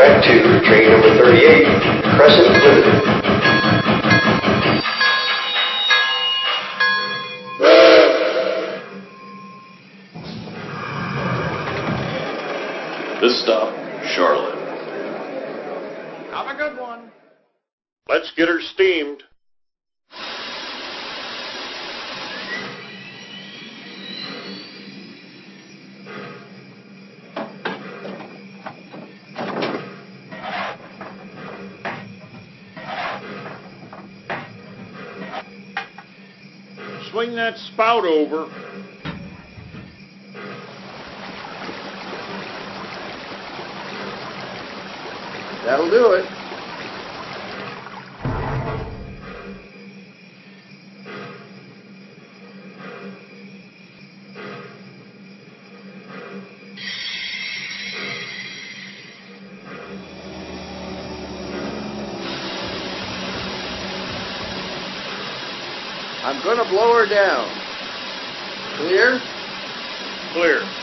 track 2, train number 38, Crescent Limited. This stop, Charlotte. Have a good one. Let's get her steamed. Swing that spout over. That'll do it. I'm going to blow her down. Clear? Clear.